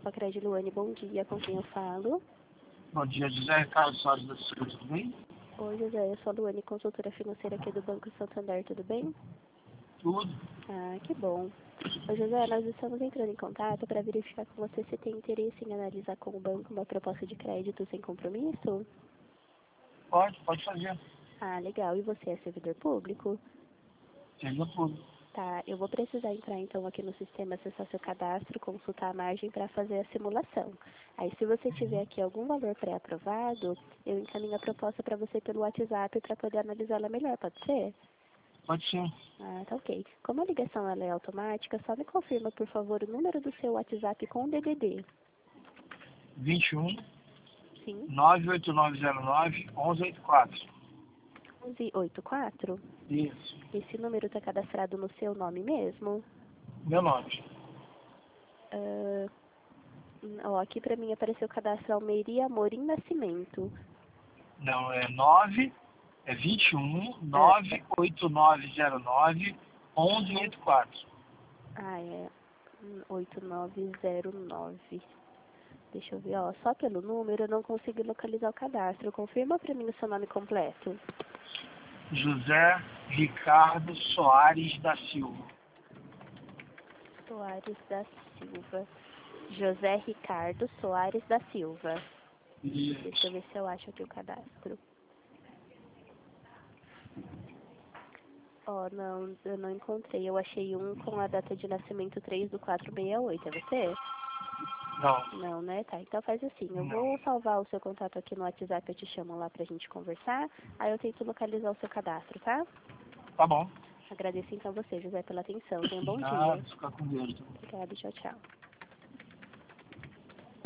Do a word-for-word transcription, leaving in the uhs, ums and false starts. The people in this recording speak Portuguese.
Alfacred Luane, bom dia. Com quem eu falo? Bom dia, José Ricardo Soares da Silva, tudo bem? Oi, José. Eu sou a Luane, consultora financeira aqui do Banco Santander, tudo bem? Tudo. Ah, que bom. Ô, José, nós estamos entrando em contato para verificar com você se tem interesse em analisar com o banco uma proposta de crédito sem compromisso? Pode, pode fazer. Ah, legal. E você é servidor público? Seja tudo. Tá, eu vou precisar entrar então aqui no sistema, acessar seu cadastro, consultar a margem para fazer a simulação. Aí se você tiver aqui algum valor pré-aprovado, eu encaminho a proposta para você pelo WhatsApp para poder analisá-la melhor, pode ser? Pode ser. Ah, tá ok. Como a ligação ela é automática, só me confirma, por favor, o número do seu WhatsApp com o D D D. vinte e um, Sim, nove oito nove zero nove, onze oitenta e quatro. onze oitenta e quatro. Isso. Esse número está cadastrado no seu nome mesmo? Meu nome. Ah, ó, aqui para mim apareceu o cadastro Almeria Amorim Nascimento. Não, é nove, é vinte e um, nove oito nove zero nove, onze oitenta e quatro. Ah, é oito nove zero nove. Deixa eu ver, ó, só pelo número eu não consigo localizar o cadastro. Confirma para mim o seu nome completo. José Ricardo Soares da Silva. Soares da Silva. José Ricardo Soares da Silva. Deixa Isso. eu ver se eu acho aqui o cadastro. Ó, não, eu não encontrei. Eu achei um com a data de nascimento três do quatro sessenta e oito. É você? Não, Não, né? Tá, então faz assim. Eu não. vou salvar o seu contato aqui no WhatsApp, eu te chamo lá pra gente conversar. Aí eu tento localizar o seu cadastro, tá? Tá bom. Agradeço então você, José, pela atenção. Tenha um bom Ah, dia. fica com Deus. Obrigada, tchau, tchau.